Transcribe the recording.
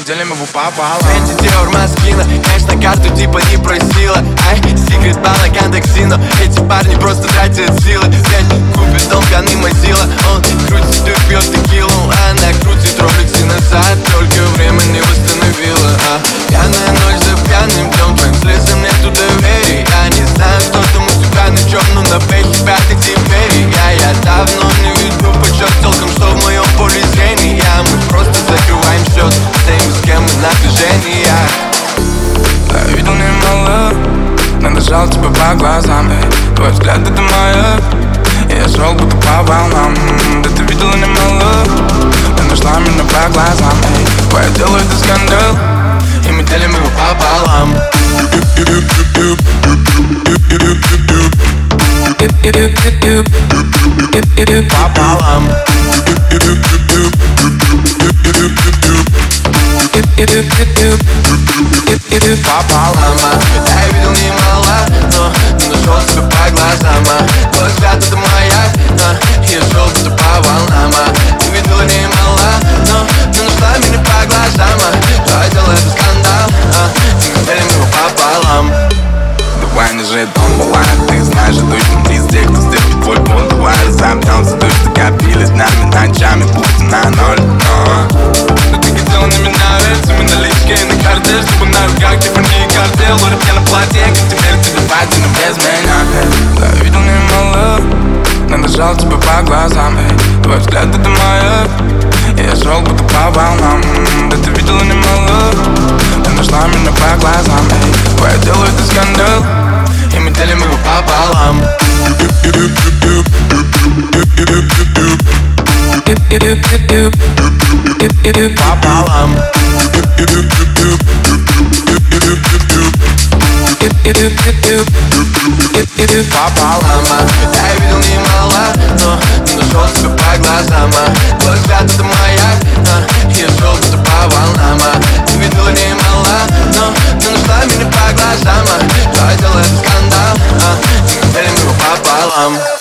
делим его пополам. Фэнси, Диор, Москина, конечно, карту типа не просила. Ай, секрет банк, Андексино. Эти парни просто тратят силы. Блять, купит дом, пьяный мазила. Он крутит и пьет текилу. Она крутит роликсы назад, только время не восстановила. Пьяная ночь за пьяным днем, твоим слезам нету доверия. Я не знаю, что там у тебя на чем, но на пехе пятый теперь. Я давно не веду подсчет толком, что в моем поле зрения. Мы просто закрываем счет, стоим с кем мы напряжения. Я видел немало, надышал тебя по глазам, твой взгляд это моя. Я шел будто по волнам, да ты видела немало. Ты нашла меня по глазам, твое дело это скандал, и мы делим его пополам. Пополам. Пополам. Я видел немало, но нашел себя по глазам. Твой взгляд это моя, я шел будто по волнам. Ты видела немало, но нашла меня по глазам. Твое дело это скандал, и мы делим его пополам. Давай не жить дом, бывает, ты знаешь, идущим из тех, кто стерпит твой пол. Давай разобьемся, души копились нами ночами, будто на ноль. Но ты хотела на меня нравится, мы налички и на карте, чтобы на руках типа не картел. Лорик я на платье, как теперь тебе патина без меня. Да, видел немало, надышал тебя по глазам, твой взгляд это моя. Я шел будто по волнам, да ты видела немало. Ты нашла меня по глазам, твое дело это скандал, и мы делим его пополам. Пополам. Пополам. Я видел немало, но нашел себя по глазам. Твой взгляд это моя, я шел будто по волнам. Ты видела немало, но нашла меня по глазам. Твое дело это скандал, и мы делим его пополам.